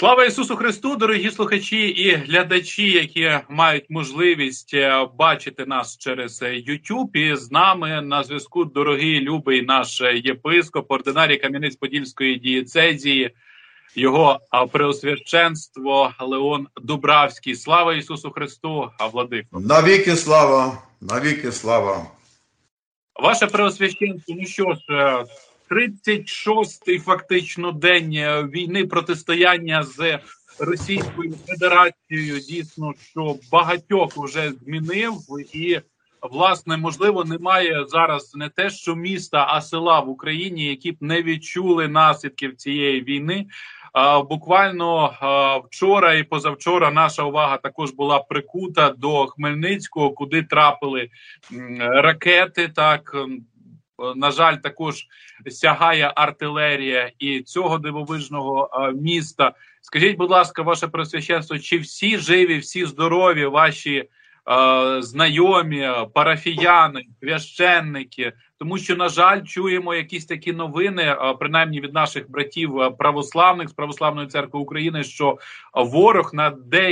Слава Ісусу Христу, дорогі слухачі і глядачі, які мають можливість бачити нас через YouTube. І з нами на зв'язку дорогий, любий наш єпископ, ординарій Кам'янець-Подільської дієцезії, його преосвященство Леон Дубравський. Слава Ісусу Христу, владико! Навіки слава, навіки слава. Ваше преосвященство, ну що ж, 36-й фактично день війни, протистояння з Російською Федерацією, дійсно, що багатьох вже змінив. І, власне, можливо, немає зараз не те, що міста, а села в Україні, які б не відчули наслідків цієї війни. Буквально вчора і позавчора наша увага також була прикута до Хмельницького, куди трапили ракети, так. На жаль, також сягає артилерія і цього дивовижного міста. Скажіть, будь ласка, ваше преосвященство, чи всі живі, всі здорові ваші знайомі, парафіяни, священники? Тому що, на жаль, чуємо якісь такі новини, принаймні від наших братів православних з Православної церкви України, що ворог на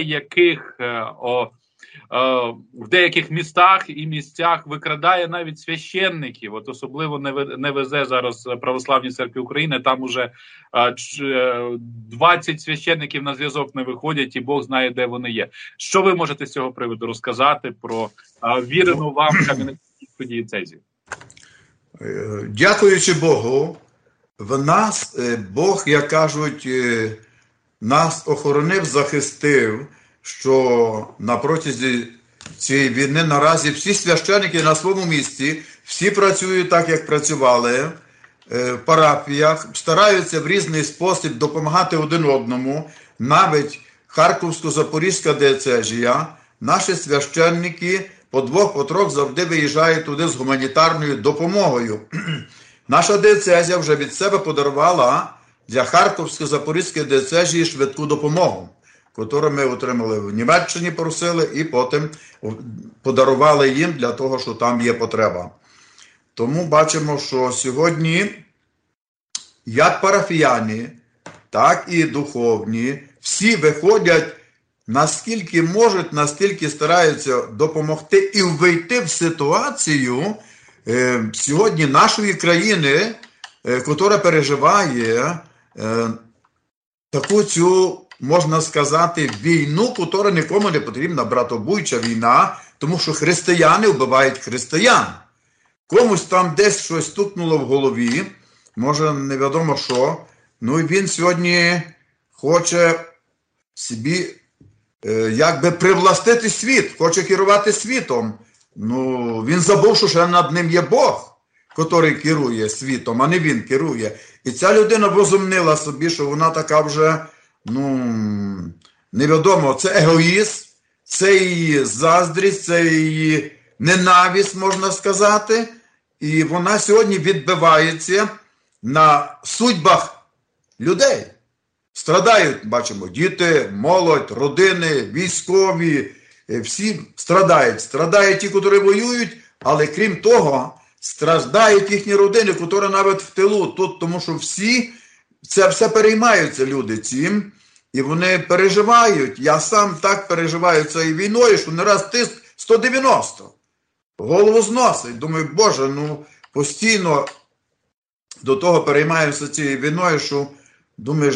в деяких містах і місцях викрадає навіть священників. От особливо не везе зараз Православній церкві України. Там уже 20 священників на зв'язок не виходять, і Бог знає, де вони є. Що ви можете з цього приводу розказати про вірену вам Кам'янець-Подільську дієцезію? Дякуючи Богу, в нас Бог, як кажуть, нас охоронив, захистив, що на протязі цієї війни наразі всі священики на своєму місці, всі працюють так, як працювали в парафіях, стараються в різний спосіб допомагати один одному. Навіть Харківсько-Запорізька дієцезія, наші священники по двох, по трьох завжди виїжджають туди з гуманітарною допомогою. Наша дієцезія вже від себе подарувала для Харківсько-Запорізької дієцезії швидку допомогу, яку ми отримали в Німеччині, просили, і потім подарували їм для того, що там є потреба. Тому бачимо, що сьогодні як парафіяни, так і духовні, всі виходять, наскільки можуть, настільки стараються допомогти і вийти в ситуацію сьогодні нашої країни, яка переживає таку цю, можна сказати, війну, яка нікому не потрібна, братобойча війна, тому що християни вбивають християн. Комусь там десь щось стукнуло в голові, може невідомо що, ну і він сьогодні хоче собі якби привластити світ, хоче керувати світом. Ну, він забув, що ще над ним є Бог, який керує світом, а не він керує. І ця людина возумнила собі, що вона така вже, невідомо, це егоїзм, це її заздрість, це її ненависть, можна сказати. І вона сьогодні відбивається на судьбах людей. Страдають, бачимо, діти, молодь, родини, військові, всі страдають. Страдають ті, які воюють, але крім того, страждають їхні родини, які навіть в тилу тут, тому що всі, це все переймаються люди цим, і вони переживають. Я сам так переживаю цією війною, що не раз тиск 190. Голову зносить. Думаю, Боже, постійно до того переймаюся цією війною, що думаєш,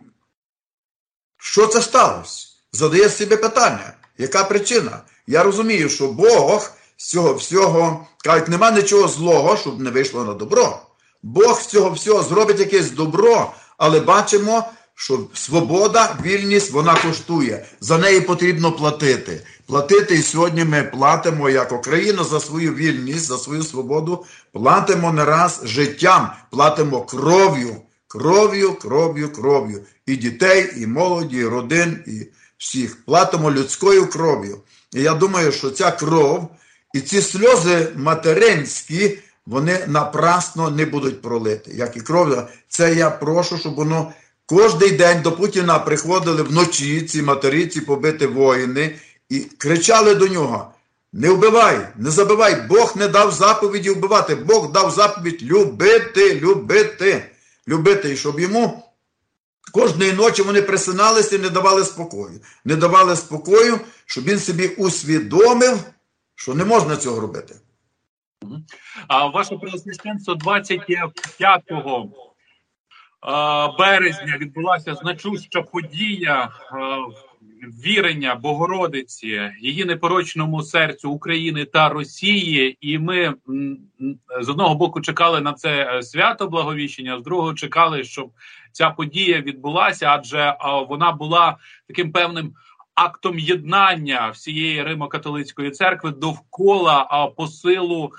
що це сталося? Задаєш собі питання, яка причина? Я розумію, що Бог з цього всього, кажуть, нема нічого злого, щоб не вийшло на добро. Бог з цього всього зробить якесь добро, але бачимо, що свобода, вільність, вона коштує. За неї потрібно платити. Платити, і сьогодні ми платимо, як Україна, за свою вільність, за свою свободу. Платимо не раз життям, платимо кров'ю. Кров'ю. І дітей, і молоді, і родин, і всіх. Платимо людською кров'ю. І я думаю, що ця кров і ці сльози материнські, вони напрасно не будуть пролити. Як і кров, це я прошу, щоб воно кожний день до Путіна приходили вночі ці матері, ці побиті воїни, і кричали до нього: не вбивай, не забивай, Бог не дав заповіді вбивати, Бог дав заповідь любити, і щоб йому Кожної ночі вони присиналися і не давали спокою. Не давали спокою, щоб він собі усвідомив, що не можна цього робити. Ваше Преосвященство, 25 березня відбулася значуща подія вірення Богородиці, її непорочному серцю України та Росії. І ми з одного боку чекали на це свято Благовіщення, з другого чекали, щоб ця подія відбулася, адже вона була таким певним актом єднання всієї Римо-католицької церкви довкола посилу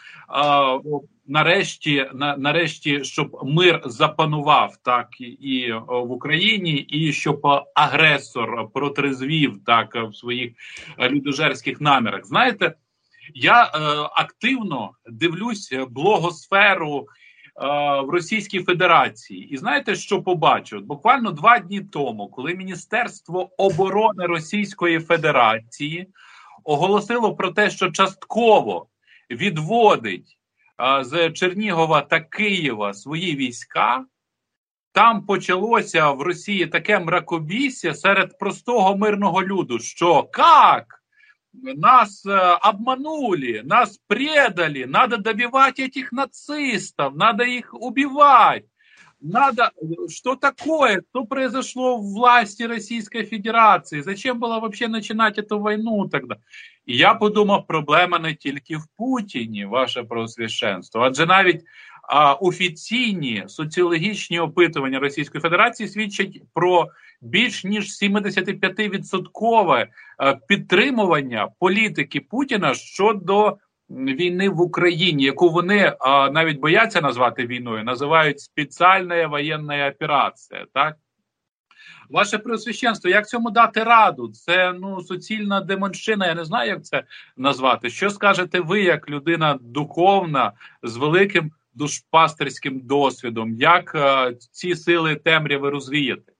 нарешті, щоб мир запанував так і в Україні, і щоб агресор протрезвів так в своїх людожерських намірах. Знаєте, я активно дивлюсь блогосферу в Російській Федерації. І знаєте, що побачив? Буквально 2 дні тому, коли Міністерство оборони Російської Федерації оголосило про те, що частково відводить з Чернігова та Києва свої війська, там почалося в Росії таке мракобісся серед простого мирного люду, що «Как? Нас обманули, нас предали, надо добивать этих нацистов, надо их убивать, надо... Что такое? Что произошло в власти Российской Федерации? Зачем было вообще начинать эту войну тогда?» І я подумав, проблема не тільки в Путіні, ваше Преосвященство, адже навіть офіційні соціологічні опитування Російської Федерації свідчать про більш ніж 75% підтримування політики Путіна щодо війни в Україні, яку вони навіть бояться назвати війною, називають спеціальна воєнна операція, так? Ваше Преосвященство, як цьому дати раду? Це, суцільна демонщина, я не знаю, як це назвати. Що скажете ви, як людина духовна, з великим душпастерським досвідом? Як ці сили темряви розвіяти?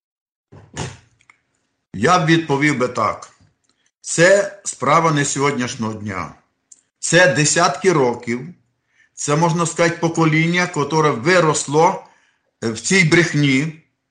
Я б відповів би так. Це справа не сьогоднішнього дня. Це десятки років. Це, можна сказати, покоління, яке виросло в цій брехні.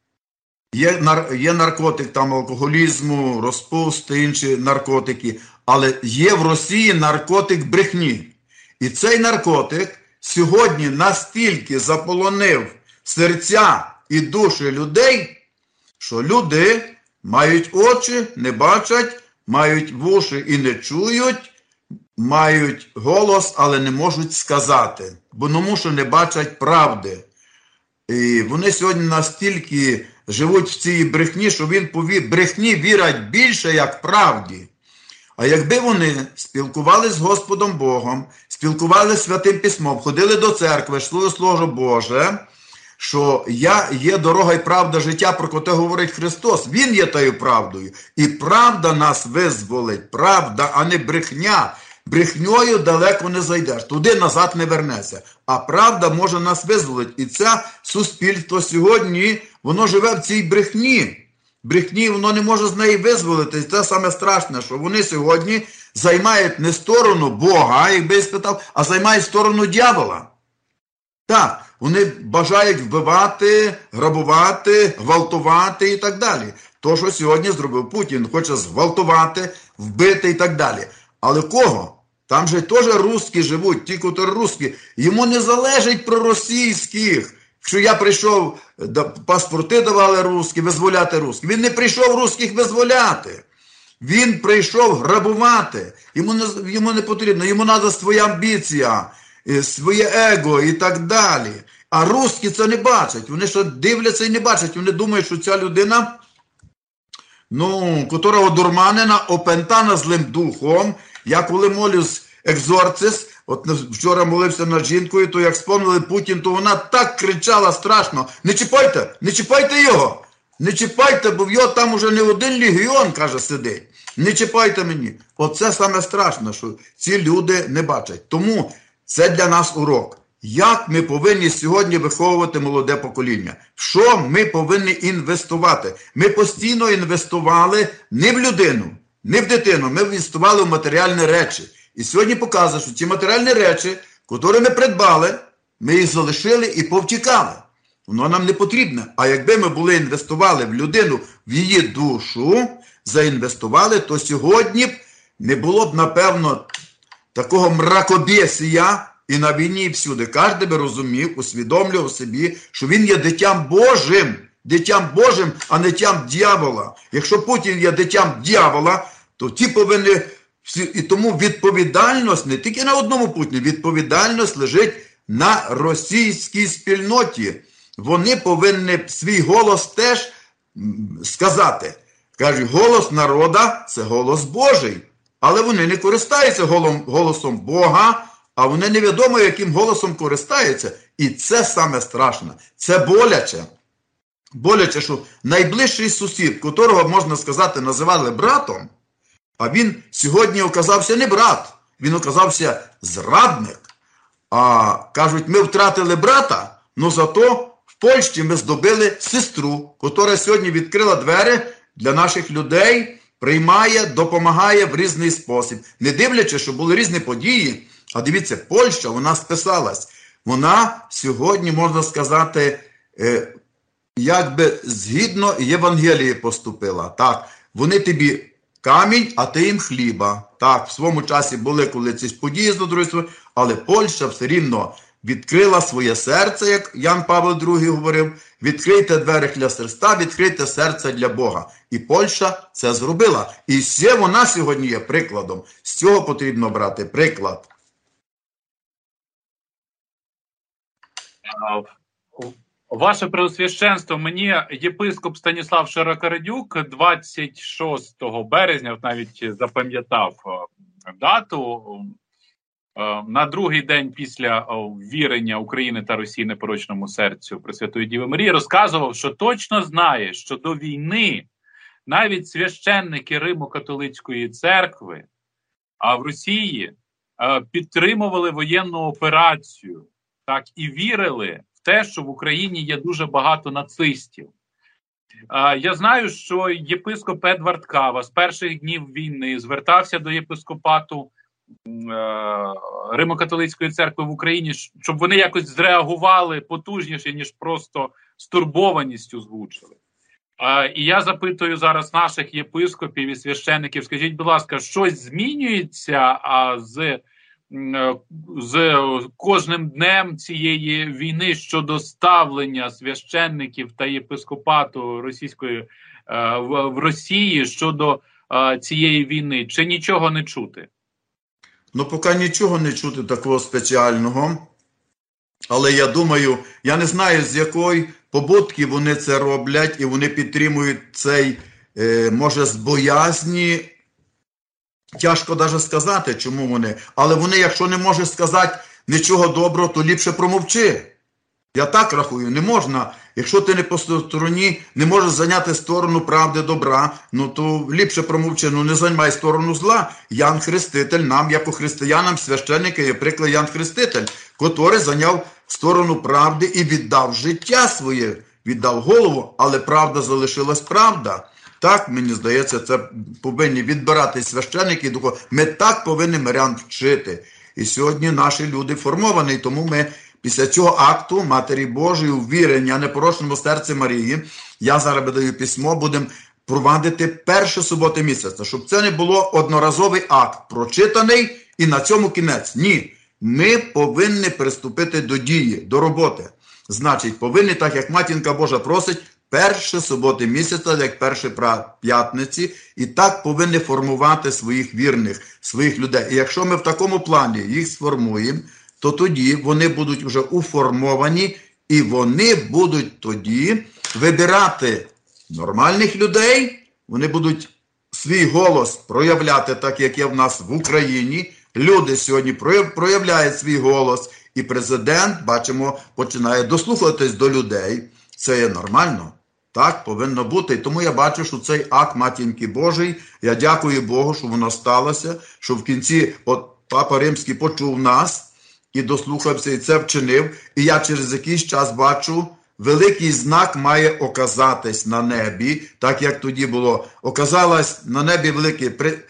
Є наркотик там алкоголізму, розпусти, інші наркотики. Але є в Росії наркотик брехні. І цей наркотик сьогодні настільки заполонив серця і душі людей, що люди мають очі, не бачать, мають вуші і не чують, мають голос, але не можуть сказати, бо тому що не бачать правди. І вони сьогодні настільки живуть в цій брехні, що брехні вірять більше, як правді. А якби вони спілкувалися з Господом Богом, спілкувалися з Святим Письмом, ходили до церкви, йшли Слово Боже, що я є дорога і правда життя, про яке говорить Христос. Він є тою правдою. І правда нас визволить. Правда, а не брехня. Брехньою далеко не зайдеш. Туди назад не вернеться. А правда може нас визволити. І це суспільство сьогодні, воно живе в цій брехні. Брехні, воно не може з неї визволити. І це саме страшне, що вони сьогодні займають не сторону Бога, якби я спитав, а займають сторону дьявола. Так, вони бажають вбивати, грабувати, гвалтувати і так далі. То, що сьогодні зробив Путін, хоче зґвалтувати, вбити і так далі. Але кого? Там же теж русські живуть, ті, котрі русські. Йому не залежить про російських. Якщо я прийшов, паспорти давали русські, визволяти русських. Він не прийшов русських визволяти. Він прийшов грабувати. Йому не потрібно, йому треба своя амбіція, своє его і так далі. А русські це не бачать. Вони що дивляться і не бачать. Вони думають, що ця людина, котра одурманена, опентана злим духом. Я коли молюсь екзорцист, от вчора молився над жінкою, то як спомнили Путін, то вона так кричала страшно: не чіпайте, не чіпайте його, не чіпайте, бо в його там уже не один легіон, каже, сидить. Не чіпайте мені. Оце саме страшне, що ці люди не бачать. Тому це для нас урок. Як ми повинні сьогодні виховувати молоде покоління? В що ми повинні інвестувати? Ми постійно інвестували не в людину, не в дитину, ми інвестували в матеріальні речі. І сьогодні показує, що ці матеріальні речі, які ми придбали, ми їх залишили і повтікали. воно нам не потрібне. А якби ми були інвестували в людину, в її душу, заінвестували, то сьогодні б не було б, напевно, такого мракобесія і на війні, і всюди. Кожен би розумів, усвідомлював собі, що він є дитям Божим, а не дитям дьявола. Якщо Путін є дитям дьявола, то ті повинні, і тому відповідальність не тільки на одному Путіні, відповідальність лежить на російській спільноті. Вони повинні свій голос теж сказати. Кажуть, голос народа – це голос Божий. Але вони не користаються голосом Бога, а вони невідомо, яким голосом користаються. І це саме страшне. Це боляче. Боляче, що найближчий сусід, котрого, можна сказати, називали братом, а він сьогодні оказався не брат, він оказався зрадник. А кажуть, ми втратили брата, але зато в Польщі ми здобили сестру, котра сьогодні відкрила двері для наших людей, приймає, допомагає в різний спосіб. Не дивлячись, що були різні події, а дивіться, Польща, вона списалась. Вона сьогодні, можна сказати, якби згідно Євангелії поступила. Так, вони тобі камінь, а ти їм хліба. Так, в своєму часі були, коли ці події з друзів, але Польща все рівно відкрила своє серце, як Ян Павло II говорив, відкрийте двері для Христа, відкрийте серце для Бога. І Польща це зробила. І все вона сьогодні є прикладом. З цього потрібно брати приклад. Ваше Преосвященство, мені єпископ Станіслав Широкорадюк 26 березня, от навіть запам'ятав дату, на другий день після ввірення України та Росії непорочному серцю Пресвятої Діви Марії, розказував, що точно знає, що до війни навіть священники Римо-католицької церкви, а в Росії підтримували воєнну операцію, так, і вірили в те, що в Україні є дуже багато нацистів. Я знаю, що єпископ Едвард Кава з перших днів війни звертався до єпископату Римо-католицької церкви в Україні, щоб вони якось зреагували потужніше, ніж просто стурбованістю звучили. І я запитую зараз наших єпископів і священиків, скажіть, будь ласка, щось змінюється з кожним днем цієї війни щодо ставлення священників та єпископату російської в Росії щодо цієї війни? Чи нічого не чути? Ну, поки нічого не чути такого спеціального. Але я думаю, я не знаю, з якої побудки вони це роблять, і вони підтримують цей, може, з боязні. Тяжко навіть сказати, чому вони. Але вони, якщо не можуть сказати нічого доброго, то ліпше промовчи. Я так рахую, не можна. Якщо ти не по стороні, не можеш зайняти сторону правди, добра, ну то ліпше промовчи, ну не займай сторону зла. Ян Хреститель, нам, як християнам, священники, є приклад Ян Хреститель, котрий зайняв сторону правди і віддав життя своє, віддав голову, але правда залишилась правда. Так, мені здається, це повинні відбирати священники. Ми так повинні мирян вчити. І сьогодні наші люди формовані, тому ми після цього акту Матері Божої увірення непорочному серці Марії, я зараз видаю письмо, будемо провадити перші суботи місяця, щоб це не було одноразовий акт, прочитаний і на цьому кінець. Ні, ми повинні приступити до дії, до роботи. Значить, повинні, так як Матінка Божа просить, перші суботи місяця, як перші п'ятниці, і так повинні формувати своїх вірних, своїх людей. І якщо ми в такому плані їх сформуємо, то тоді вони будуть вже уформовані, і вони будуть тоді вибирати нормальних людей, вони будуть свій голос проявляти, так як є в нас в Україні. Люди сьогодні проявляють свій голос, і президент, бачимо, починає дослухатись до людей. Це є нормально. Так повинно бути. І тому я бачу, що цей акт Матінки Божої, я дякую Богу, що воно сталося, що в кінці Папа Римський почув нас і дослухався, і це вчинив. І я через якийсь час бачу, великий знак має оказатись на небі, так як тоді було. Оказалась на небі великий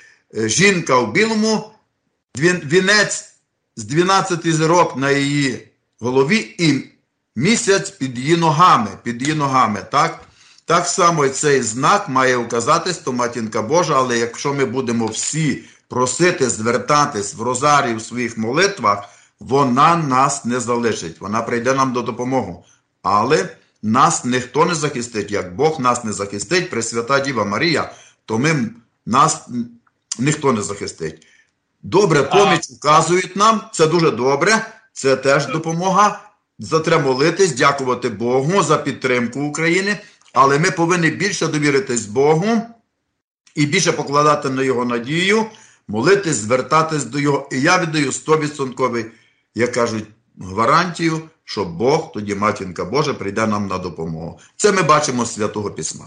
жінка в білому, вінець з 12 зірок на її голові і місяць під її ногами, так? Так само і цей знак має указатись, то Матінка Божа, але якщо ми будемо всі просити, звертатись в розарії в своїх молитвах, вона нас не залишить, вона прийде нам до допомоги. Але нас ніхто не захистить, як Бог нас не захистить, Пресвята Діва Марія, то нас ніхто не захистить. Добре, поміч указують нам, це дуже добре, це теж допомога. Треба молитись, дякувати Богу за підтримку України, але ми повинні більше довіритись Богу і більше покладати на Його надію, молитись, звертатись до Його. І я віддаю 100%, як кажуть, гарантію, що Бог, тоді Матінка Божа, прийде нам на допомогу. Це ми бачимо з Святого Письма.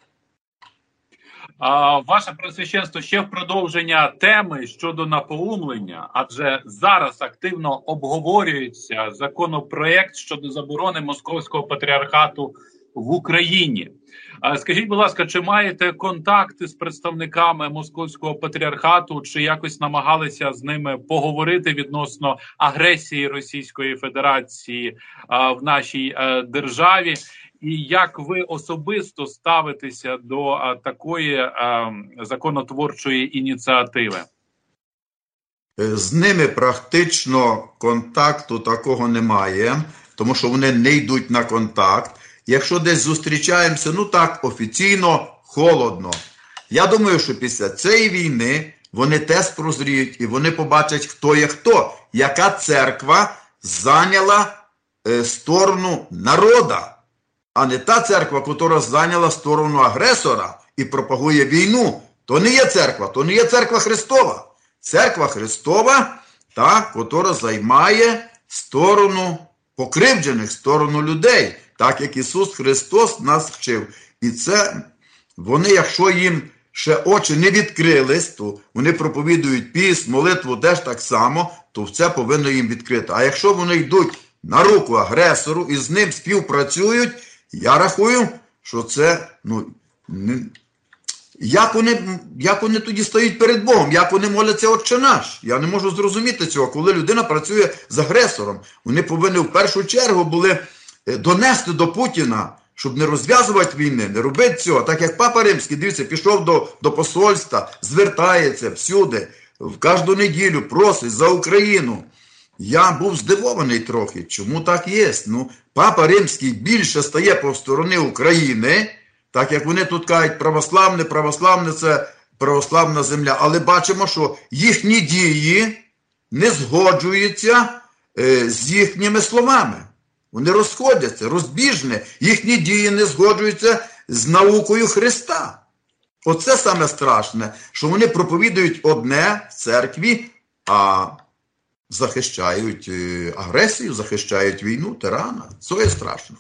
Ваше Преосвященство, ще в продовження теми щодо напоумлення, адже зараз активно обговорюється законопроект щодо заборони Московського патріархату в Україні. Скажіть, будь ласка, чи маєте контакти з представниками Московського патріархату, чи якось намагалися з ними поговорити відносно агресії Російської Федерації в нашій державі? І як ви особисто ставитеся до такої законотворчої ініціативи? З ними практично контакту такого немає, тому що вони не йдуть на контакт. Якщо десь зустрічаємося, ну так, офіційно, холодно. Я думаю, що після цієї війни вони теж прозріють і вони побачать, хто є хто, яка церква зайняла сторону народа, а не та церква, яка зайняла сторону агресора і пропагує війну. То не є церква, то не є церква Христова. Церква Христова, та, яка займає сторону покривджених, сторону людей, так як Ісус Христос нас вчив. І це, вони, якщо їм ще очі не відкрились, то вони проповідують піст, молитву теж так само, то це повинно їм відкрити. А якщо вони йдуть на руку агресору і з ним співпрацюють, я рахую, що це, як вони тоді стоять перед Богом, як вони моляться Отче наш. Я не можу зрозуміти цього, коли людина працює з агресором. Вони повинні в першу чергу були донести до Путіна, щоб не розв'язувати війни, не робити цього. Так як Папа Римський, дивіться, пішов до посольства, звертається всюди, в кожну неділю просить за Україну. Я був здивований трохи, чому так є. Папа Римський більше стає по сторони України, так як вони тут кажуть, православне це православна земля. Але бачимо, що їхні дії не згоджуються з їхніми словами. Вони розходяться, розбіжні. Їхні дії не згоджуються з наукою Христа. Оце саме страшне, що вони проповідують одне в церкві, а захищають агресію, захищають війну, тирана. Це є страшно.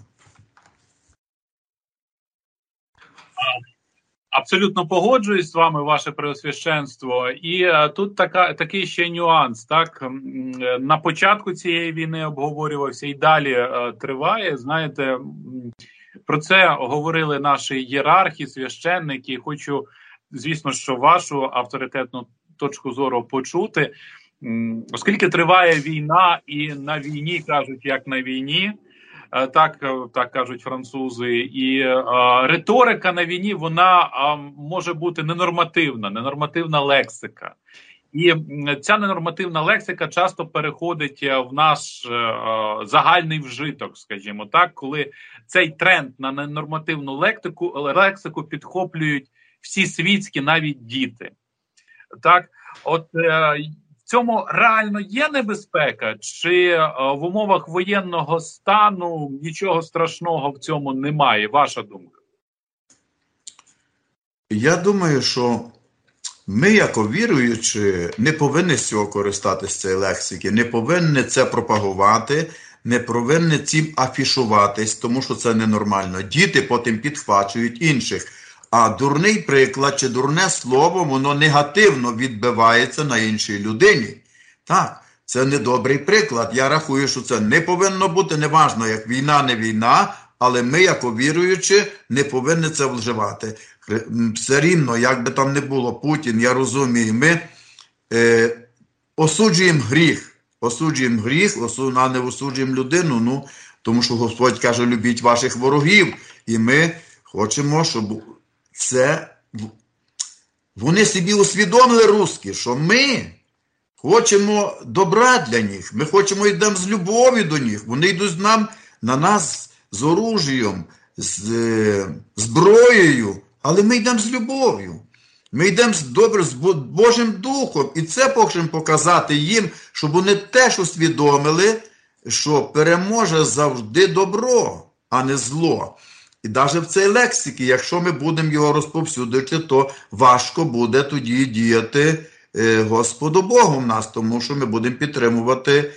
Абсолютно погоджуюсь з вами, ваше Преосвященство. І тут такий ще нюанс. Так? На початку цієї війни обговорювався і далі триває. Знаєте, про це говорили наші ієрархи, священники. Хочу, звісно, що вашу авторитетну точку зору почути. Оскільки триває війна, і на війні кажуть, як на війні, так кажуть французи, і риторика на війні, вона може бути ненормативна лексика. І ця ненормативна лексика часто переходить в наш загальний вжиток, скажімо так, коли цей тренд на ненормативну лексику підхоплюють всі світські, навіть діти. Так, от в цьому реально є небезпека? Чи в умовах воєнного стану нічого страшного в цьому немає? Ваша думка? Я думаю, що ми, як віруючі, не повинні з цього користатися, цієї лексики, не повинні це пропагувати, не повинні цим афішуватись, тому що це ненормально. Діти потім підхвачують інших. А дурний приклад чи дурне слово, воно негативно відбивається на іншій людині. Так, це недобрий приклад. Я рахую, що це не повинно бути, неважно, як війна, не війна, але ми, як віруючі, не повинні це вживати. Все рівно, як би там не було, Путін, я розумію, ми осуджуємо гріх, а не осуджуємо людину. Тому що Господь каже, любіть ваших ворогів. І ми хочемо, щоб це... Вони собі усвідомили, русські, що ми хочемо добра для них. Ми хочемо йдемо з любов'ю до них. Вони йдуть на нас з оружієм, з зброєю, але ми йдемо з любов'ю. Ми йдемо з Божим Духом. І це хочемо показати їм, щоб вони теж усвідомили, що переможе завжди добро, а не зло. І навіть в цій лексиці, якщо ми будемо його розповсюдити, то важко буде тоді діяти Господу Богу в нас, тому що ми будемо підтримувати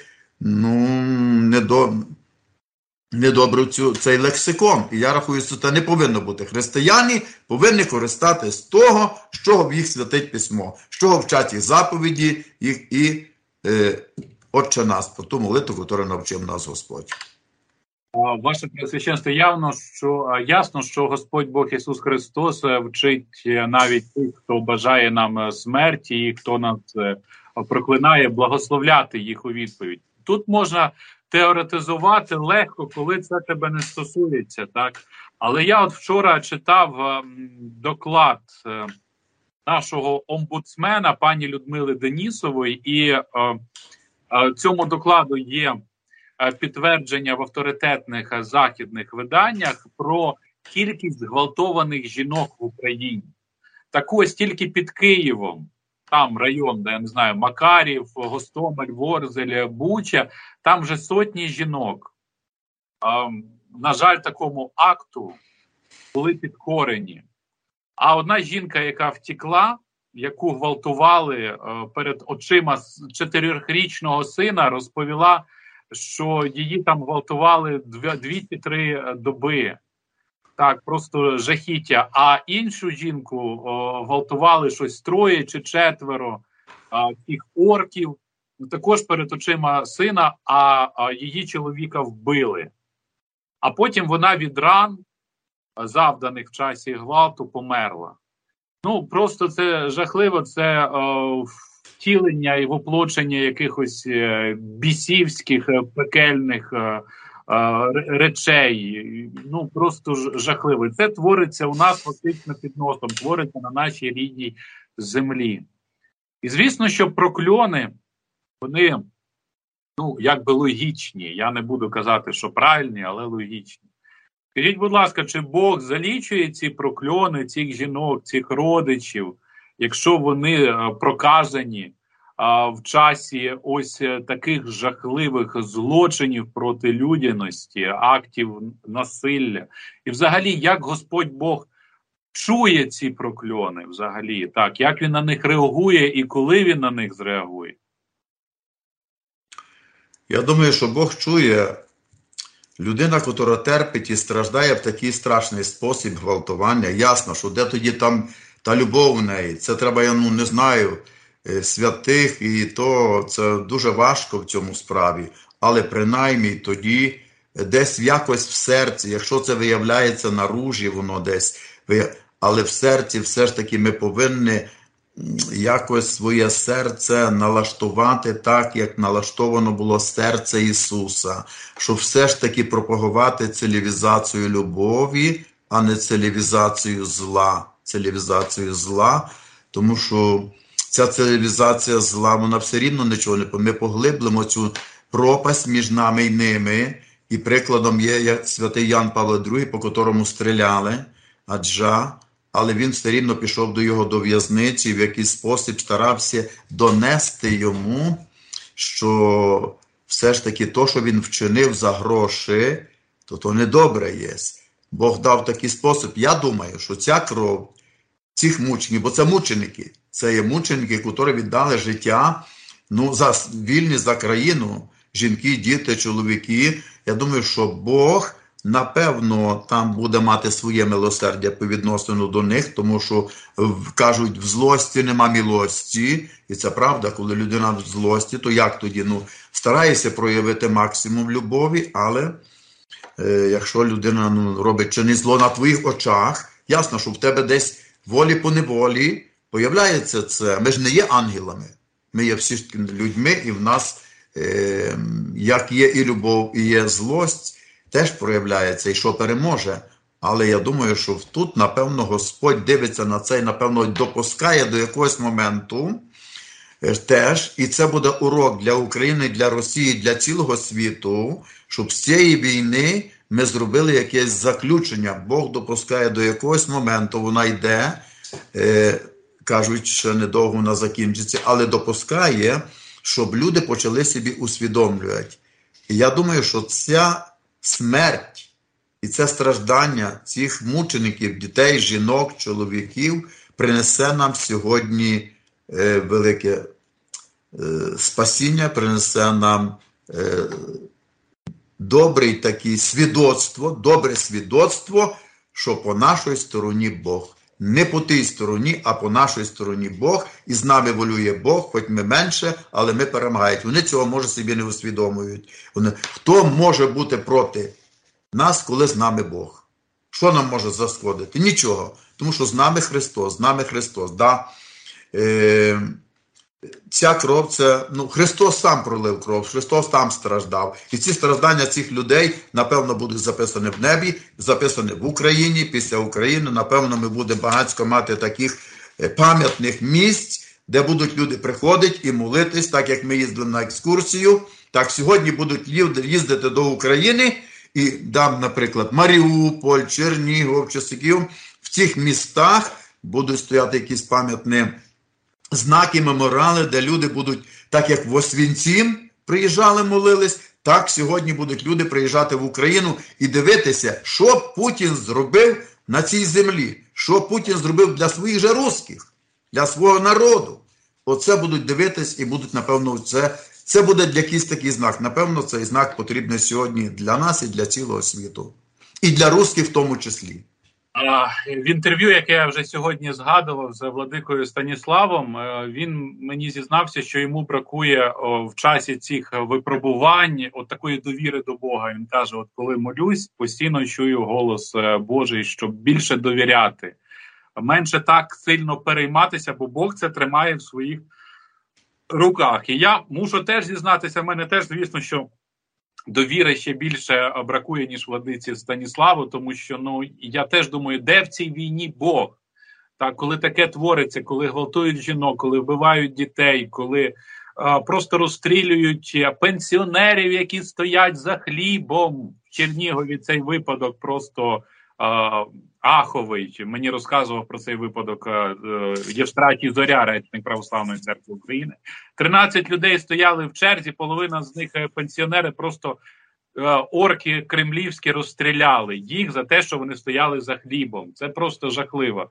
недобру цей лексикон. І я рахую, що це не повинно бути. Християни повинні користатися з того, з чого в їх святить письмо, з чого вчать їх заповіді їх і Отче нас, про ту молитву, яку навчив нас Господь. Ваше Преосвященство, ясно, що Господь Бог Ісус Христос вчить навіть тих, хто бажає нам смерті і хто нас проклинає, благословляти їх у відповідь. Тут можна теоретизувати легко, коли це тебе не стосується, так? Але я от вчора читав доклад нашого омбудсмена, пані Людмили Денісової, і цьому докладу є підтвердження в авторитетних західних виданнях про кількість зґвалтованих жінок в Україні. Так ось тільки під Києвом, там район, де, я не знаю, Макарів, Гостомель, Ворзель, Буча, там вже сотні жінок. На жаль, такому акту були підкорені. А одна жінка, яка втекла, яку гвалтували перед очима 4-річного сина, розповіла, що її там гвалтували 2-3 доби. Так, просто жахіття. А іншу жінку гвалтували щось 3 чи 4 тих орків, також перед очима сина, а її чоловіка вбили. А потім вона від ран, завданих в часі гвалту, померла. Ну, просто це жахливо, це втілення і воплочення якихось бісівських, пекельних речей. Ну, просто жахливо. Це твориться у нас фактично під носом, твориться на нашій рідній землі. І звісно, що прокльони, вони, ну, якби логічні. Я не буду казати, що правильні, але логічні. Скажіть, будь ласка, чи Бог залічує ці прокльони цих жінок, цих родичів, якщо вони проказані в часі ось таких жахливих злочинів проти людяності, актів насилля? І взагалі, як Господь Бог чує ці прокльони взагалі? Так, як він на них реагує і коли він на них зреагує? Я думаю, що Бог чує. Людина, яка терпить і страждає в такий страшний спосіб гвалтування, ясно, що де тоді там та любов в неї. Це треба, я не знаю, святих, і то це дуже важко в цьому справі. Але принаймні тоді десь якось в серці, якщо це виявляється наружі, воно десь, але в серці все ж таки ми повинні якось своє серце налаштувати так, як налаштовано було серце Ісуса, щоб все ж таки пропагувати цивілізацію любові, а не цивілізацію зла. Цивілізацію зла, тому що ця цивілізація зла, вона все рівно нічого не поможе. Ми поглиблимо цю пропасть між нами і ними, і прикладом є святий Ян Павло II, по котрому стріляли, Аджа, але він все рівно пішов до в'язниці і в якийсь спосіб старався донести йому, що все ж таки то, що він вчинив за гроші, то недобре є. Бог дав такий спосіб. Я думаю, що ця кров цих мучеників, бо це мученики, це є мученики, які віддали життя, за вільність, за країну, жінки, діти, чоловіки. Я думаю, що Бог, напевно, там буде мати своє милосердя по відношенню до них, тому що, кажуть, в злості нема милості. І це правда, коли людина в злості, то як тоді? Стараєшся проявити максимум любові, але якщо людина робить чинить зло на твоїх очах, ясно, що в тебе десь волі по неволі появляється це. Ми ж не є ангелами. Ми є всі людьми, і в нас, як є і любов, і є злость, теж проявляється і що переможе. Але я думаю, що тут, напевно, Господь дивиться на це і, напевно, допускає до якогось моменту теж, і це буде урок для України, для Росії, для цілого світу, щоб з цієї війни ми зробили якесь заключення. Бог допускає до якогось моменту, вона йде, кажуть, що недовго вона закінчиться, але допускає, щоб люди почали собі усвідомлювати. І я думаю, що ця смерть і це страждання цих мучеників, дітей, жінок, чоловіків принесе нам сьогодні велике спасіння, принесе нам добре свідоцтво, що по нашій стороні Бог. Не по тій стороні, а по нашій стороні Бог. І з нами волює Бог, хоч ми менше, але ми перемагаємо. Вони цього, може, собі не усвідомлюють. Хто може бути проти нас, коли з нами Бог? Що нам може зашкодити? Нічого. Тому що з нами Христос, Да? Ця кров, це, Христос сам пролив кров, Христос там страждав. І ці страждання цих людей, напевно, будуть записані в небі, записані в Україні, після України. Напевно, ми будемо багатько мати таких пам'ятних місць, де будуть люди приходити і молитись, так як ми їздили на екскурсію. Так сьогодні будуть люди їздити до України, і дам, наприклад, Маріуполь, Чернігів, Часиків. В цих містах будуть стояти якісь пам'ятні знаки, меморіали, де люди будуть, так як в Освінцим приїжджали, молились, так сьогодні будуть люди приїжджати в Україну і дивитися, що Путін зробив на цій землі, що Путін зробив для своїх же русських, для свого народу. Оце будуть дивитись і будуть, напевно, це буде якийсь такий знак. Напевно, цей знак потрібний сьогодні для нас і для цілого світу. І для русських в тому числі. В інтерв'ю, яке я вже сьогодні згадував з владикою Станіславом, він мені зізнався, що йому бракує в часі цих випробувань от такої довіри до Бога. Він каже, от коли молюсь, постійно чую голос Божий, щоб більше довіряти, менше так сильно перейматися, бо Бог це тримає в своїх руках. І я мушу теж зізнатися, в мене теж, звісно, що довіри ще більше бракує, ніж владиці Станіславу, тому що, я теж думаю, де в цій війні Бог? Так, коли таке твориться, коли гвалтують жінок, коли вбивають дітей, коли просто розстрілюють пенсіонерів, які стоять за хлібом. В Чернігові цей випадок просто аховий. Мені розказував про цей випадок Євстратій Зоря, речник Православної церкви України. 13 людей стояли в черзі, половина з них пенсіонери, просто орки кремлівські розстріляли їх за те, що вони стояли за хлібом. Це просто жахливо.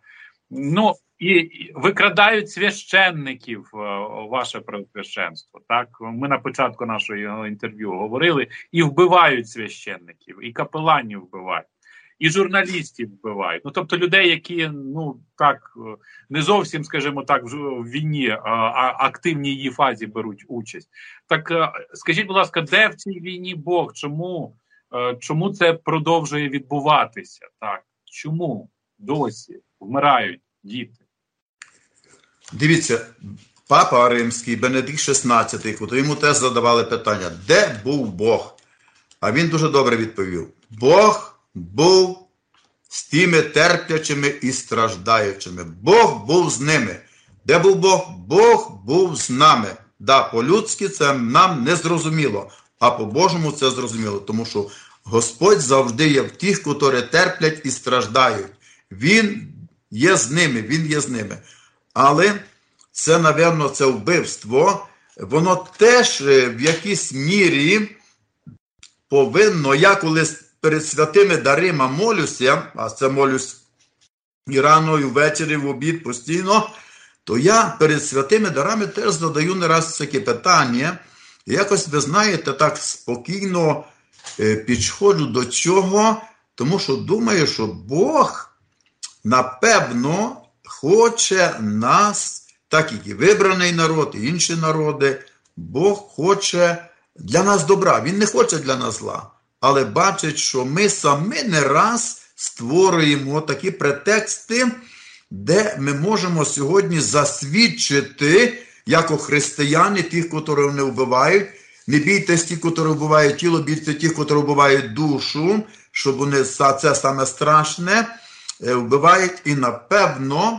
І викрадають священників, ваше преосвященство. Так? Ми на початку нашого інтерв'ю говорили, і вбивають священників, і капеланів вбивають, і журналістів вбивають. Тобто людей, які, не зовсім, скажімо так, в війні, активній її фазі беруть участь. Так, скажіть, будь ласка, де в цій війні Бог? Чому це продовжує відбуватися? Так? Чому досі вмирають діти? Дивіться, Папа Римський, Бенедикт XVI, то йому теж задавали питання, де був Бог? А він дуже добре відповів. Бог був з тими терплячими і страждаючими. Бог був з ними. Де був Бог? Бог був з нами. Да, по-людськи це нам не зрозуміло, а по-божому це зрозуміло, тому що Господь завжди є в тих, котрі терплять і страждають. Він є з ними, Він є з ними. Але це, напевно, це вбивство, воно теж в якійсь мірі повинно, я коли перед святими дарима молюся, а це молюсь і рано, і ввечері, в обід постійно, то я перед святими дарами теж задаю не раз таке питання. І якось, ви знаєте, так спокійно підходжу до цього, тому що думаю, що Бог, напевно, хоче нас, так як і вибраний народ, і інші народи, Бог хоче для нас добра. Він не хоче для нас зла. Але бачить, що ми самі не раз створюємо такі претексти, де ми можемо сьогодні засвідчити, як християни, тих, котрих вони вбивають, Не бійтесь ті, котрі вбивають тіло, бійтеся тих, котрі вбивають душу, щоб вони, це саме страшне, вбивають. І напевно,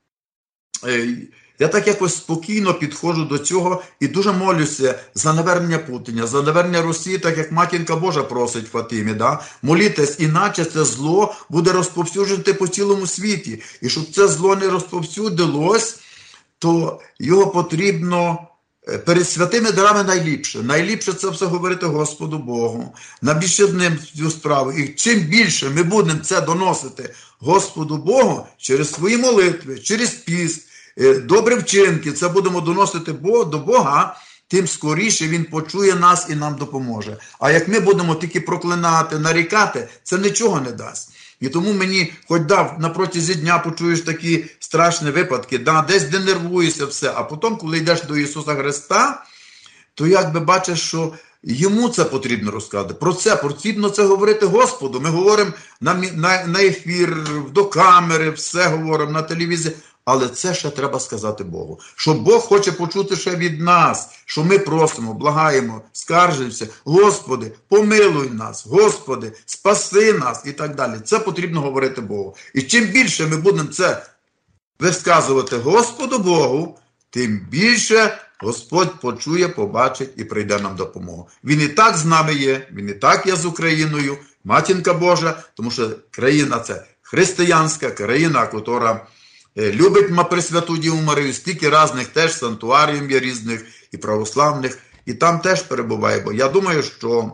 я так якось спокійно підходжу до цього і дуже молюся за навернення Путіна, за навернення Росії, так як Матінка Божа просить в Фатимі. Да? Молітесь, іначе це зло буде розповсюджене по цілому світі. І щоб це зло не розповсюдилось, то його потрібно перед святими дарами найліпше. Найліпше це все говорити Господу Богу. Набільше ним цю справу. І чим більше ми будемо це доносити Господу Богу через свої молитви, через піст, добрі вчинки, це будемо доносити до Бога, тим скоріше Він почує нас і нам допоможе. А як ми будемо тільки проклинати, нарікати, це нічого не дасть. І тому мені, хоч на протязі дня почуєш такі страшні випадки, десь де нервуєшся все, а потім, коли йдеш до Ісуса Христа, то якби бачиш, що Йому це потрібно розказати. Про це потрібно це говорити Господу. Ми говоримо на ефір, до камери, все говоримо, на телевізії. Але це ще треба сказати Богу. Що Бог хоче почути ще від нас, що ми просимо, благаємо, скаржимося. Господи, помилуй нас, Господи, спаси нас і так далі. Це потрібно говорити Богу. І чим більше ми будемо це висказувати Господу Богу, тим більше Господь почує, побачить і прийде нам допомогу. Він і так з нами є, Він і так є з Україною, Матінка Божа, тому що країна це християнська, країна, яка любить Пресвяту Діву Марію, стільки різних теж санктуаріїв є різних і православних, і там теж перебуває. Бо я думаю, що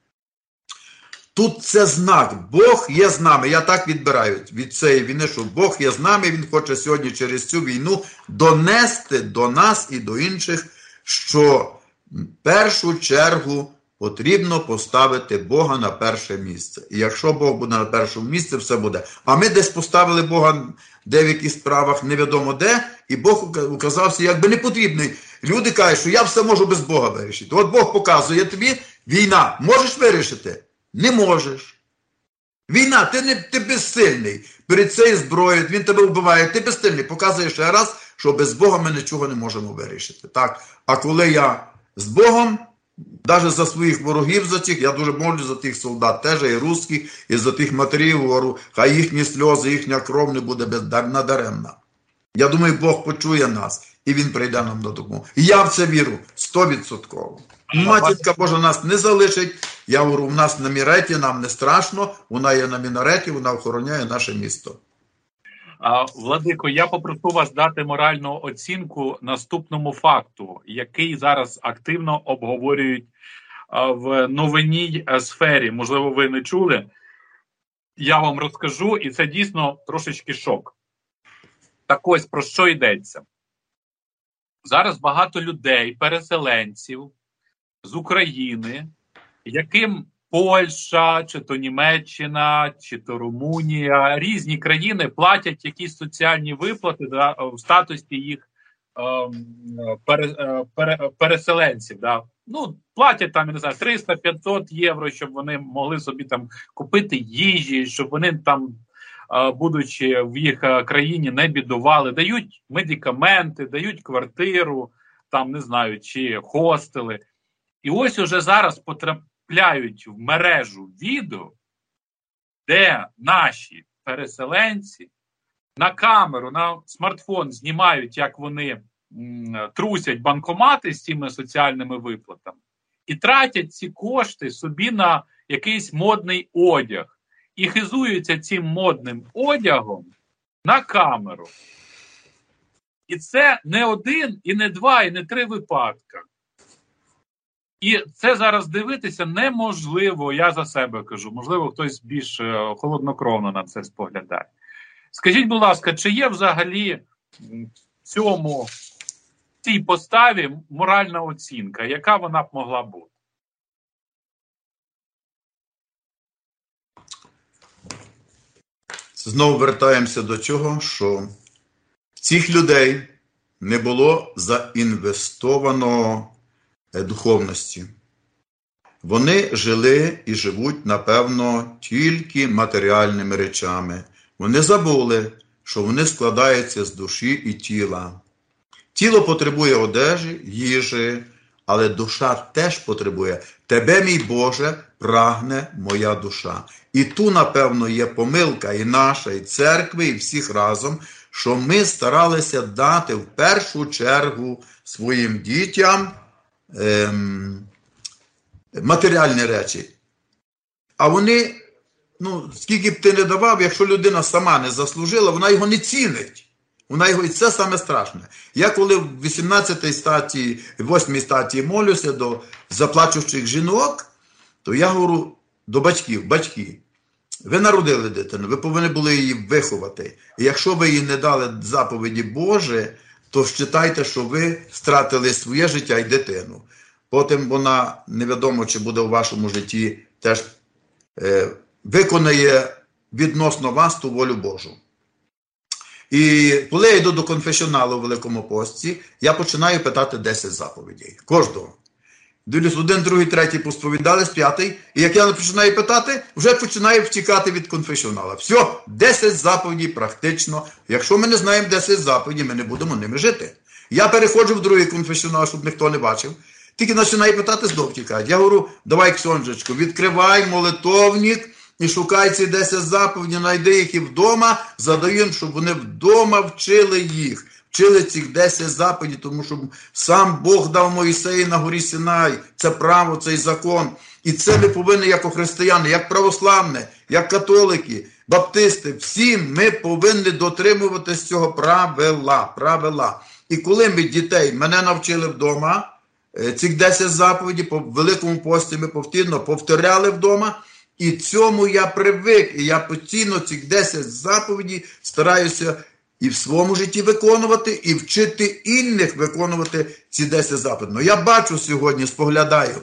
тут це знак. Бог є з нами. Я так відбираю від цієї війни, що Бог є з нами, Він хоче сьогодні через цю війну донести до нас і до інших, що в першу чергу потрібно поставити Бога на перше місце. І якщо Бог буде на першому місці, все буде. А ми десь поставили Бога де в якихось справах, невідомо де, і Бог указався якби непотрібний. Люди кажуть, що я все можу без Бога вирішити. От Бог показує тобі, війна, можеш вирішити? Не можеш. Війна, ти безсильний. Перед цією зброєю, він тебе вбиває, ти безсильний. Показує ще раз, що без Бога ми нічого не можемо вирішити. Так? А коли я з Богом, навіть за своїх ворогів, за цих, я дуже молюсь за тих солдат, теж і русських, і за тих матерів, хай їхні сльози, їхня кров не буде надаремна. Я думаю, Бог почує нас, і Він прийде нам на допомогу. І я в це вірю 100%. Матінка Божа нас не залишить. Я говорю, в нас на Мінареті, нам не страшно, вона є на Мінареті, вона охороняє наше місто. Владико, я попрошу вас дати моральну оцінку наступному факту, який зараз активно обговорюють в новинній сфері. Можливо, ви не чули. Я вам розкажу, і це дійсно трошечки шок. Так ось, про що йдеться? Зараз багато людей, переселенців з України, яким Польща, чи то Німеччина, чи то Румунія, різні країни платять якісь соціальні виплати в статусі їх переселенців. Да. Ну, платять там, я не знаю, 300-500 євро, щоб вони могли собі там купити їжі, щоб вони там, будучи в їх країні, не бідували. Дають медикаменти, дають квартиру, там, не знаю, чи хостели. І ось уже зараз потрапляють в мережу відео, де наші переселенці на камеру, на смартфон знімають, як вони трусять банкомати з цими соціальними виплатами і тратять ці кошти собі на якийсь модний одяг. І хизуються цим модним одягом на камеру. І це не один, і не два, і не три випадка. І це зараз дивитися неможливо, я за себе кажу. Можливо, хтось більш холоднокровно на це споглядає. Скажіть, будь ласка, чи є взагалі в цій поставі моральна оцінка? Яка вона б могла бути? Знову вертаємося до чого, що в цих людей не було заінвестовано духовності. Вони жили і живуть, напевно, тільки матеріальними речами. Вони забули, що вони складаються з душі і тіла. Тіло потребує одежі, їжі, але душа теж потребує. Тебе, мій Боже, прагне моя душа. І ту, напевно, є помилка і наша, і церкви, і всіх разом, що ми старалися дати в першу чергу своїм дітям матеріальні речі. А вони, скільки б ти не давав, якщо людина сама не заслужила, вона його не цінить. І це саме страшне. Я коли в 18 статті, 8 статті молюся до заплачучих жінок, то я говорю до батьків: батьки, ви народили дитину, ви повинні були її виховати. І якщо ви їй не дали заповіді Божі, то вважайте, що ви втратили своє життя і дитину. Потім вона, невідомо, чи буде у вашому житті, теж виконає відносно вас ту волю Божу. І коли я йду до конфесіоналу у Великому пості, я починаю питати 10 заповідей. Кожного. Дивлюсь, 1, 2, 3 посповідались, 5. І як я починаю питати, вже починаю втікати від конфесіонала. Все, 10 заповідей практично. Якщо ми не знаємо 10 заповідей, ми не будемо ними жити. Я переходжу в другий конфесіонал, щоб ніхто не бачив. Тільки починаю питати, знов втікають. Я говорю: давай, ксьонжечку, відкривай молитовник і шукай ці 10 заповідей, знайди їх і вдома, задаю їм, щоб вони вдома вчили їх. Вчили цих 10 заповідей, тому що сам Бог дав Мойсею на горі Синай. Це право, цей закон. І це ми повинні, як християни, як православні, як католики, баптисти, всі ми повинні дотримуватися цього правила. І коли ми дітей, мене навчили вдома, цих 10 заповідей по Великому пості ми повторяли вдома, і цьому я привик, і я постійно цих 10 заповідей стараюся і в своєму житті виконувати, і вчити інших виконувати ці 10 заповідей. Я бачу сьогодні, споглядаю,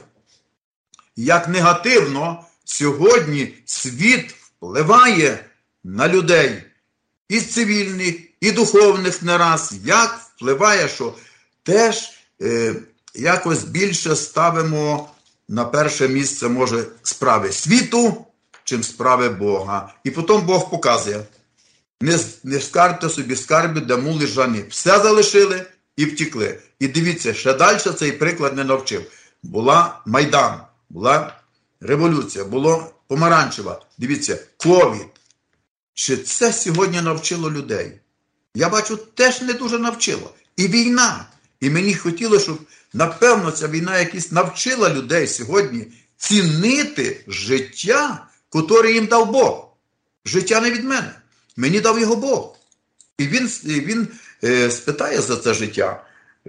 як негативно сьогодні світ впливає на людей, і цивільних, і духовних не раз, як впливає, що теж якось більше ставимо на перше місце, може, справи світу, чим справи Бога. І потім Бог показує: не скарбте собі скарби, де мули жани. Все залишили і втекли. І дивіться, ще далі цей приклад не навчив. Була Майдан, була революція, було помаранчева. Дивіться, ковід. Чи це сьогодні навчило людей? Я бачу, теж не дуже навчило. І війна. І мені хотілося, щоб, напевно, ця війна якась навчила людей сьогодні цінити життя, яке їм дав Бог. Життя не від мене. Мені дав його Бог. І він спитає за це життя.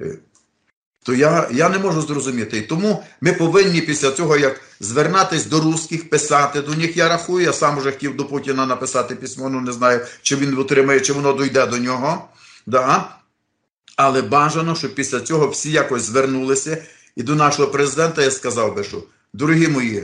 То я не можу зрозуміти. І тому ми повинні після цього, як звернатись до русських, писати до них. Я рахую, я сам уже хотів до Путіна написати письмо, не знаю, чи він отримає, чи воно дійде до нього. Да? Але бажано, щоб після цього всі якось звернулися. І до нашого президента я сказав би, що: дорогі мої,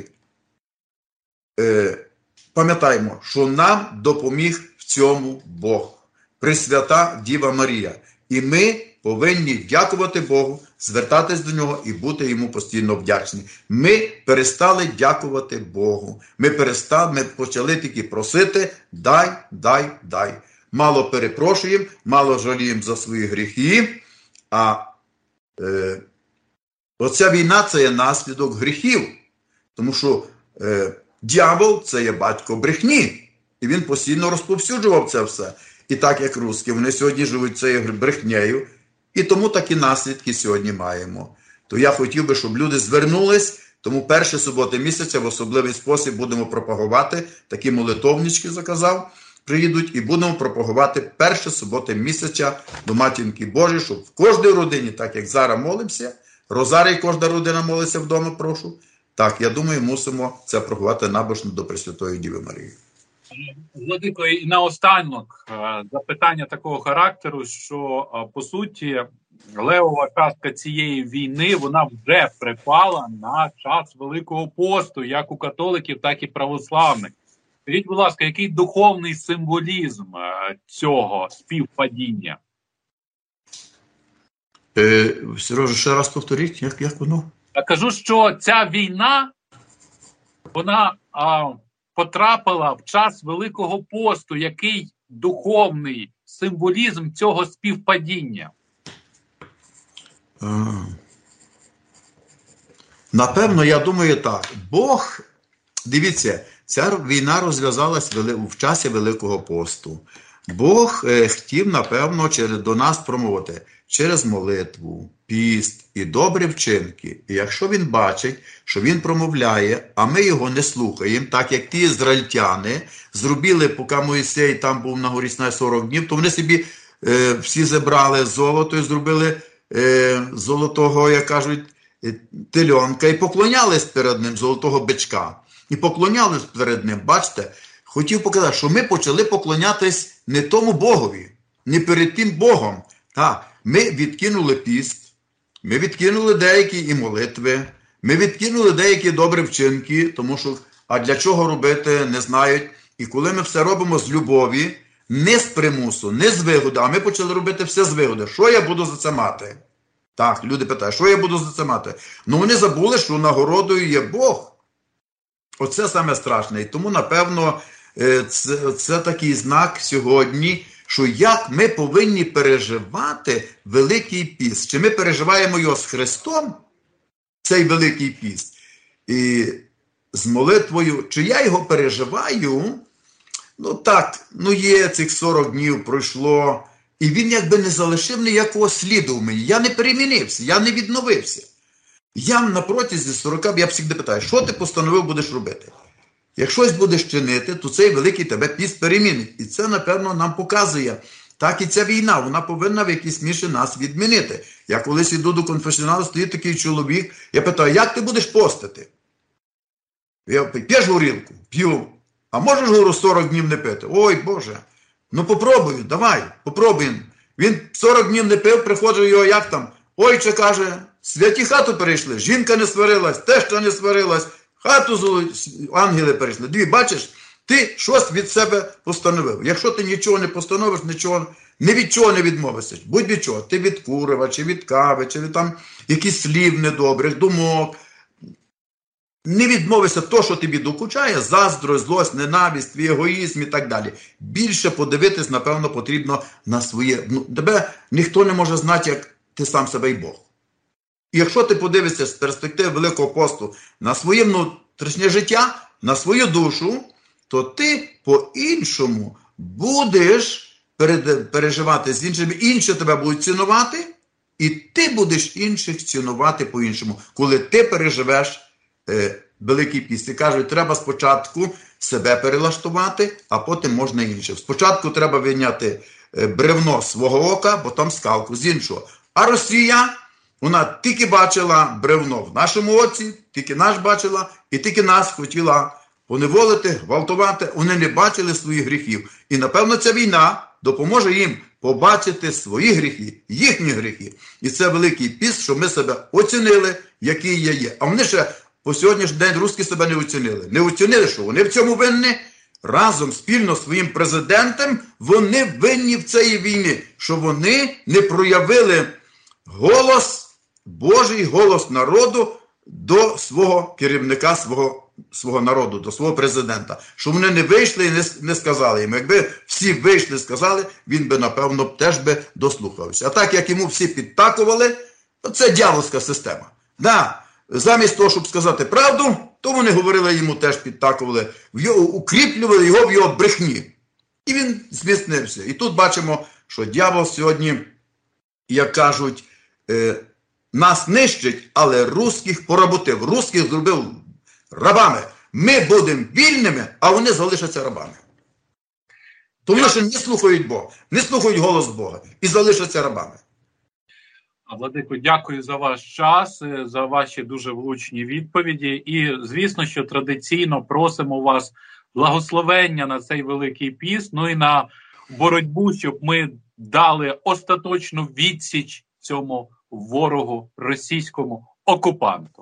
пам'ятаємо, що нам допоміг в цьому Бог, Пресвята Діва Марія. І ми повинні дякувати Богу, звертатись до Нього і бути Йому постійно вдячні. Ми перестали дякувати Богу. Ми почали тільки просити: дай. Мало перепрошуємо, мало жаліємо за свої гріхи, а оця війна – це є наслідок гріхів. Тому що дьявол – це є батько брехні. І він постійно розповсюджував це все. І так, як русські, вони сьогодні живуть цією брехнею. І тому такі наслідки сьогодні маємо. То я хотів би, щоб люди звернулись, тому перші суботи місяця в особливий спосіб будемо пропагувати, такі молитовнички заказав, приїдуть, і будемо пропагувати перші суботи місяця до Матінки Божої, щоб в кожній родині, так як зараз молимося, розарій кожна родина молиться вдома, прошу. Так, я думаю, мусимо це пропагувати набожно до Пресвятої Діви Марії. Владико, і наостанок запитання такого характеру, що, по суті, левова частка цієї війни, вона вже припала на час Великого посту, як у католиків, так і православних. Скажіть, будь ласка, який духовний символізм цього співпадіння? Сережа, ще раз повторіть, як воно? Я кажу, що ця війна, вона потрапила в час Великого посту. Який духовний символізм цього співпадіння? Напевно, я думаю так. Бог, дивіться, ця війна розв'язалась в часі Великого посту. Бог хотів, напевно, до нас промовити через молитву, піст і добрі вчинки. І якщо він бачить, що він промовляє, а ми його не слухаємо, так як ті ізраїльтяни зробили, поки Мойсей там був на горі Синай 40 днів, то вони собі всі зібрали золото і зробили золотого, як кажуть, тельонка і поклонялись перед ним, золотого бичка. І поклонялись перед ним, бачите, хотів показати, що ми почали поклонятись не тому Богові, не перед тим Богом. Так, ми відкинули піст, ми відкинули деякі і молитви, ми відкинули деякі добрі вчинки, тому що, а для чого робити, не знають. І коли ми все робимо з любові, не з примусу, не з вигоди, а ми почали робити все з вигоди. Що я буду за це мати? Так, люди питають, що я буду за це мати? Ну, вони забули, що нагородою є Бог. Оце саме страшне. І тому, напевно, це такий знак сьогодні, що як ми повинні переживати Великий піст. Чи ми переживаємо його з Христом, цей Великий піст, і з молитвою, чи я його переживаю, ну так, ну є цих 40 днів пройшло, і він якби не залишив ніякого сліду в мені. Я не перемінився, я не відновився. Я на протязі 40, я завжди питаю, що ти постановив будеш робити? Як щось будеш чинити, то цей великий тебе піст перемінить. І це, напевно, нам показує. Так і ця війна, вона повинна в якійсь мірі нас відмінити. Я колись іду до конфесіоналу, стоїть такий чоловік, я питаю, як ти будеш постити? Я п'єш горілку? П'ю. А можеш, говорю, 40 днів не пити? Ой, Боже, ну попробуй, давай, попробуємо. Він 40 днів не пив, приходжу його, як там? Ойче, каже, святі хату перейшли, жінка не сварилась, теща не сварилась, хату ангели перейшли. Дві, бачиш, ти щось від себе постановив. Якщо ти нічого не постановиш, ні від чого не відмовишся. Будь від чого. Ти від курива, чи від кави, чи від там якісь слів недобрих, думок. Не відмовишся то, що тобі докучає, заздрість, злость, ненависть, твій егоїзм і так далі. Більше подивитись, напевно, потрібно на своє. Ну, тебе ніхто не може знати, як ти сам себе і Бог. І якщо ти подивишся з перспективи Великого посту на своє внутрішнє життя, на свою душу, то ти по-іншому будеш переживати з іншими, інші тебе будуть цінувати, і ти будеш інших цінувати по-іншому, коли ти переживеш Великий піст. І кажуть, треба спочатку себе перелаштувати, а потім можна інших. Спочатку треба вийняти бревно свого ока, потім скалку з іншого. А Росія, вона тільки бачила бревно в нашому оці, тільки нас бачила, і тільки нас хотіла поневолити, гвалтувати. Вони не бачили своїх гріхів. І, напевно, ця війна допоможе їм побачити свої гріхи, їхні гріхи. І це Великий піст, щоб ми себе оцінили, які є. А вони ще по сьогоднішній день русські себе не оцінили. Не оцінили, що вони в цьому винні. Разом, спільно з своїм президентом, вони винні в цій війні, що вони не проявили голос Божий, голос народу до свого керівника, свого народу, до свого президента. Що вони не вийшли і не сказали йому. Якби всі вийшли і сказали, він би, напевно, теж би дослухався. А так, як йому всі підтакували, то це дьявольська система. Да, замість того, щоб сказати правду, то вони говорили йому, теж підтакували, укріплювали його в його брехні. І він зміцнився. І тут бачимо, що дьявол сьогодні, як кажуть, нас нищить, але русських поработив. Русських зробив рабами. Ми будемо вільними, а вони залишаться рабами. Тому що не слухають Бога, не слухають голос Бога і залишаться рабами. Владико, дякую за ваш час, за ваші дуже влучні відповіді. І, звісно, що традиційно просимо вас благословення на цей Великий піст, ну і на боротьбу, щоб ми дали остаточну відсіч цьому ворогу, російському окупанту.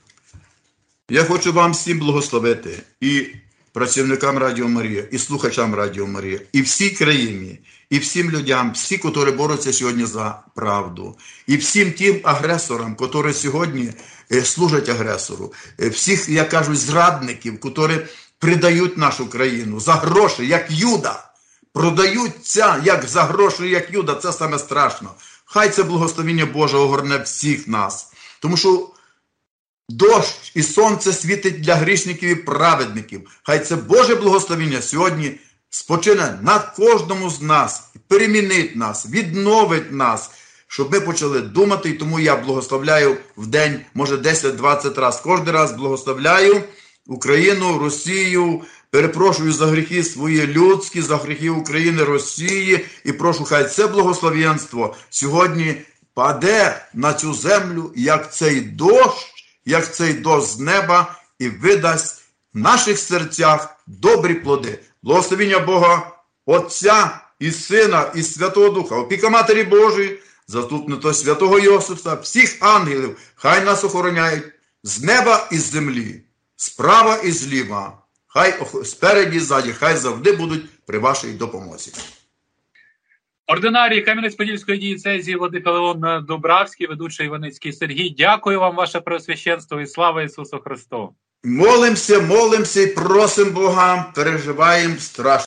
Я хочу вам всім благословити, і працівникам Радіо Марія, і слухачам Радіо Марія, і всій країні, і всім людям, всі, які борються сьогодні за правду, і всім тим агресорам, які сьогодні служать агресору, всіх, як кажуть, зрадників, які придають нашу країну за гроші, як Юда, продаються як за гроші, як Юда, це саме страшно. Хай це благословення Боже огорне всіх нас, тому що дощ і сонце світить для грішників і праведників. Хай це Боже благословення сьогодні спочине на кожному з нас, перемінить нас, відновить нас, щоб ми почали думати. І тому я благословляю в день, може 10-20 разів. Кожен раз благословляю Україну, Росію, перепрошую за гріхи свої людські, за гріхи України, Росії. І прошу, хай це благословенство сьогодні паде на цю землю, як цей дощ з неба, і видасть в наших серцях добрі плоди. Благословення Бога, Отця і Сина, і Святого Духа, опіка Матері Божої, заступництво Святого Йосифа, всіх ангелів, хай нас охороняють з неба і з землі, справа і зліва, хай спереді і ззаді, хай завжди будуть при вашій допомозі. Ординарій Кам'янець-Подільської дієцезії владика Леон Дубравський, ведучий Іваницький Сергій. Дякую вам, ваше Преосвященство, і слава Ісусу Христу! Молимося і просимо Бога, переживаємо страшно.